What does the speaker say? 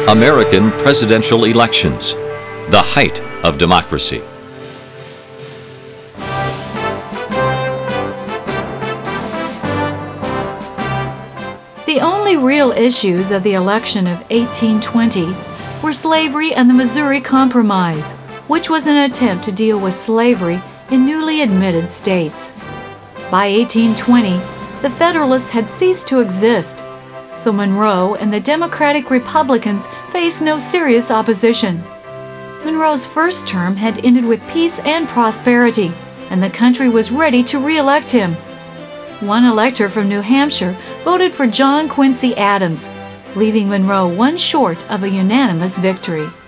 American presidential elections, the height of democracy. The only real issues of the election of 1820 were slavery and the Missouri Compromise, which was an attempt to deal with slavery in newly admitted states. By 1820, the Federalists had ceased to exist, so Monroe and the Democratic Republicans faced no serious opposition. Monroe's first term had ended with peace and prosperity, and the country was ready to re-elect him. One elector from New Hampshire voted for John Quincy Adams, leaving Monroe one short of a unanimous victory.